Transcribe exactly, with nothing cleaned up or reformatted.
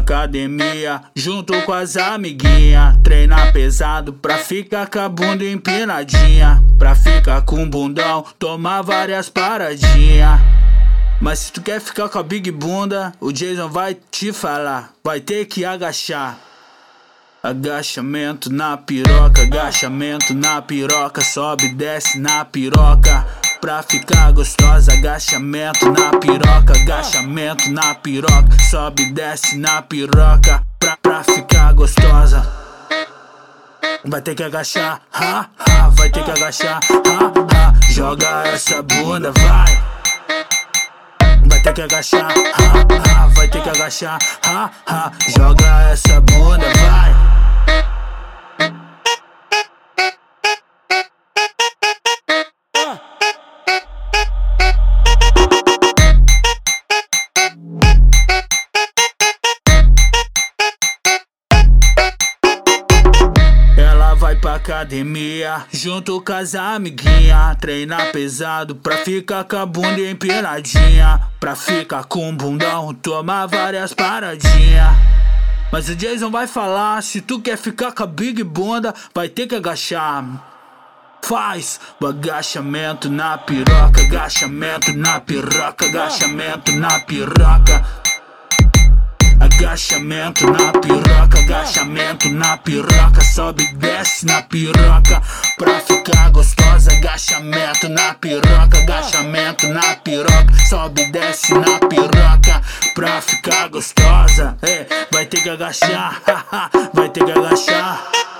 academia junto com as amiguinha. Treina pesado pra ficar com a bunda empinadinha, pra ficar com bundão, tomar várias paradinha. Mas se tu quer ficar com a big bunda, o Jason vai te falar, vai ter que agachar. Agachamento na piroca, agachamento na piroca, sobe e desce na piroca pra ficar gostosa. Agachamento na piroca, agachamento na piroca, sobe e desce na piroca pra, pra ficar gostosa. Vai ter que agachar, ha, ha, vai ter que agachar, ha, ha. Joga essa bunda, vai. Vai ter que agachar, ha, ha, vai ter que agachar, ha, ha. Joga essa bunda, vai. Vai pra academia junto com as amiguinha, treina pesado pra ficar com a bunda empinadinha, pra ficar com bundão, tomar várias paradinha. Mas o Jason vai falar, se tu quer ficar com a big bunda, vai ter que agachar. Faz o agachamento na piroca, agachamento na piroca, agachamento na piroca. Agachamento na piroca, agachamento na piroca, sobe e desce na piroca pra ficar gostosa. Agachamento na piroca, agachamento na piroca, sobe e desce na piroca pra ficar gostosa. Ei, vai ter que agachar, vai ter que agachar.